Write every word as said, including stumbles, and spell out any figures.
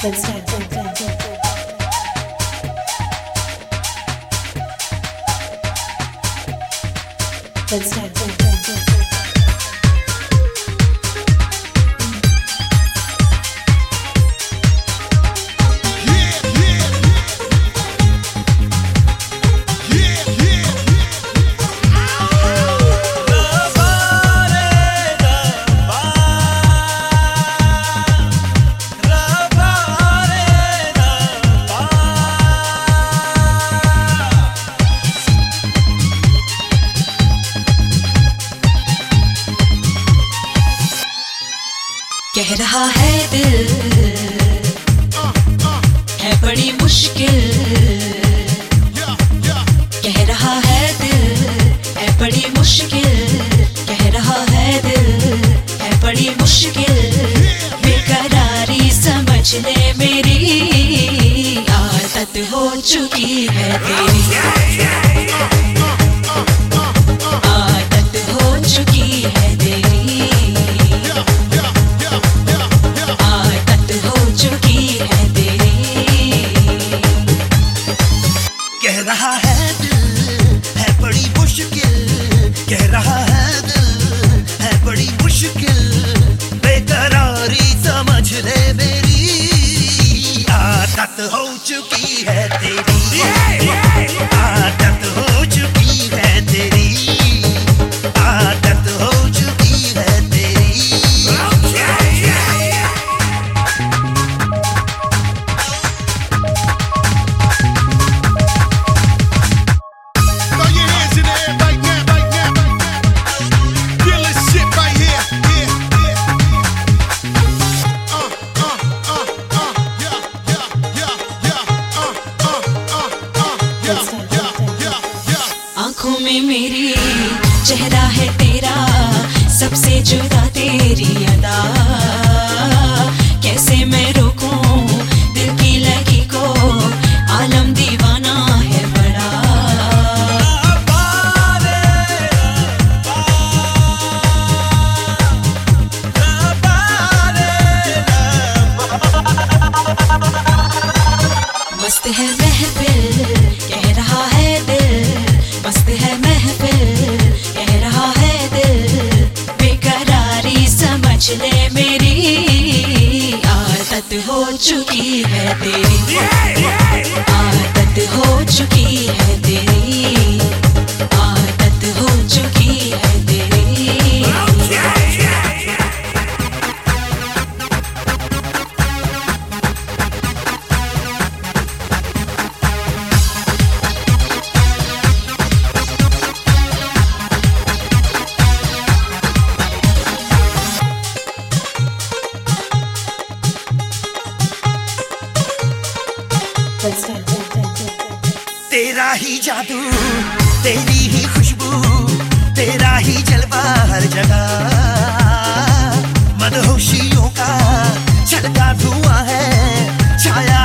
Let's dance. Let's dance. कह रहा है दिल है बड़ी मुश्किल, कह रहा है दिल है बड़ी मुश्किल, कह रहा है दिल है बड़ी मुश्किल, बेकरारी समझ ले मेरी आदत हो चुकी है तेरी, आदत हो चुकी है तेरी, कह रहा है दिल है बड़ी मुश्किल, कह रहा है दिल है बड़ी मुश्किल, बेकरारी समझ ले मेरी आदत हो चुकी है तेरी, आदत हो चुकी है तेरी, आदत हो चुकी है तेरी। आँखों में मेरी चेहरा है तेरा, सबसे जुदा तेरी अदा, कैसे मैं रोकूं दिल की लगी को, आलम दीवाना है बड़ा, मस्त है महफिल कह रहा है दिल, मस्त है महफिल कह रहा है दिल, बेकरारी समझ ले मेरी आदत हो चुकी है तेरी, आदत हो चुकी है तेरी, आदत हो चुकी है तेरी। तेरा ही जादू तेरी ही खुशबू, तेरा ही जलवा हर जगह, मदहोशियों का छलका धुआं है छाया